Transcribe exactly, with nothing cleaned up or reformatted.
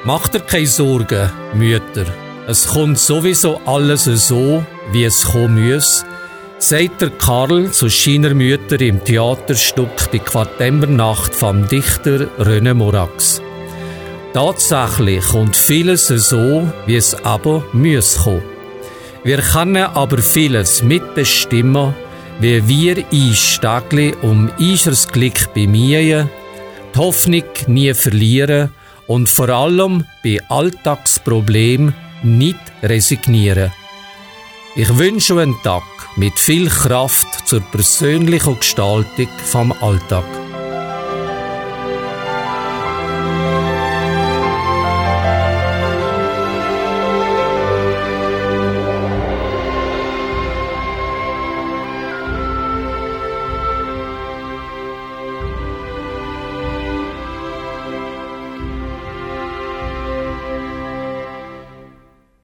Macht dir keine Sorgen, Mütter. Es kommt sowieso alles so, wie es kommen muss, sagt der Karl zu seiner Mutter im Theaterstück «Die Quartembernacht» vom Dichter René Morax. Tatsächlich kommt vieles so, wie es aber muss kommen. Wir können aber vieles mitbestimmen, wie wir einsteigen, um unser Glück bemühen, die Hoffnung nie verlieren und vor allem bei Alltagsproblemen nicht resignieren. Ich wünsche einen Tag mit viel Kraft zur persönlichen Gestaltung vom Alltag.